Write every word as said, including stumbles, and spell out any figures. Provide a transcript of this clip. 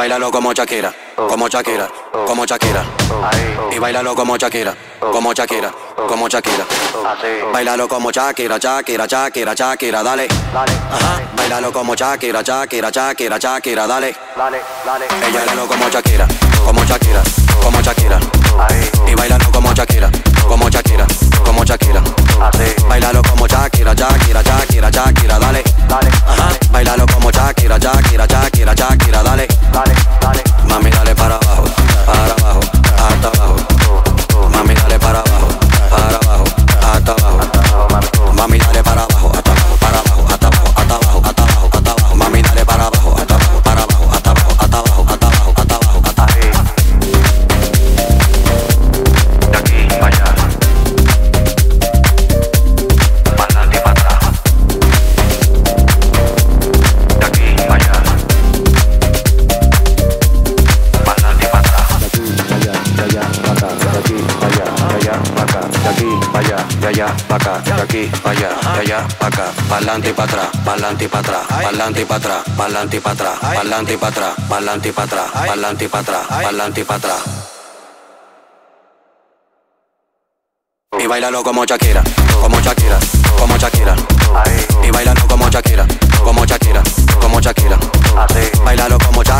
bailalo como Shakira, como Shakira, como Shakira. Y bailalo como Shakira, como Shakira, como Shakira. Bailalo como Shakira, Shakira, Shakira, Shakira, dale. Ajá. Bailalo como Shakira, Shakira, Shakira, Shakira, dale. Ella bailalo como Shakira, como Shakira, como Shakira. Y bailalo como Shakira, como Shakira, como Shakira. Bailalo como Shakira, Shakira, Shakira, Shakira, dale. Ajá. Bailalo como Shakira, Shakira, Shakira, Shakira, dale. Mami, dale para abajo, para abajo, hasta abajo. Mami, dale para abajo, para abajo, hasta abajo. Mami, dale para abajo, hasta abajo, para abajo, hasta abajo, hasta abajo, hasta abajo, hasta abajo. Mami, dale para abajo, hasta abajo, para abajo, hasta abajo, hasta abajo, hasta abajo, hasta abajo, hasta abajo. De aquí para allá, para adelante y para atrás. De aquí para allá, para adelante y para atrás. De aquí para allá, de allá para acá. De aquí para allá, de allá para acá. De aquí para allá, de allá para acá. Pa'lante y para atrás, pa'lante y para atrás, pa'lante y para atrás, pa'lante y para atrás, pa'lante y para atrás, pa'lante y para atrás, pa'lante y para atrás, pa'lante y para atrás. Y bailalo como Shakira, como Shakira, como Shakira. Y bailalo como Shakira, como Shakira, como Shakira. Bailalo como Shakira.